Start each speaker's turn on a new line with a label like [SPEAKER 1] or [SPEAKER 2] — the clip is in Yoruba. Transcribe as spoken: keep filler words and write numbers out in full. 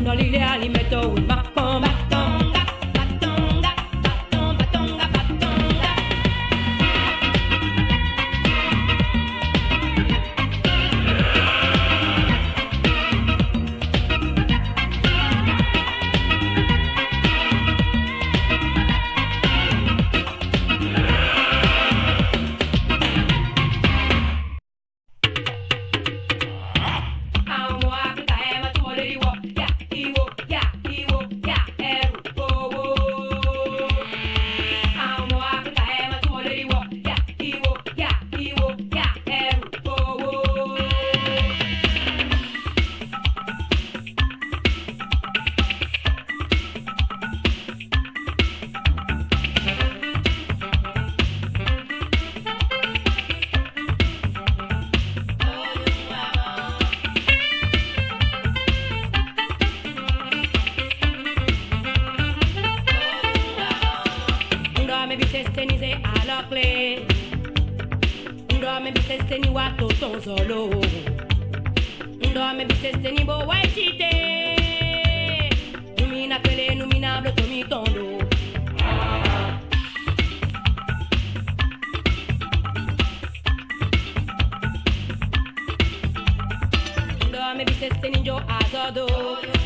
[SPEAKER 1] no lile alimento with my phone batonga, batonga, baton, batonga, batonga. Me biseste ni se alakle, ndo me biseste ni wato ton solo, ndo me biseste ni bo waitite, numina kele numina blo tomi tondo. Ndo me biseste ni jo azodo.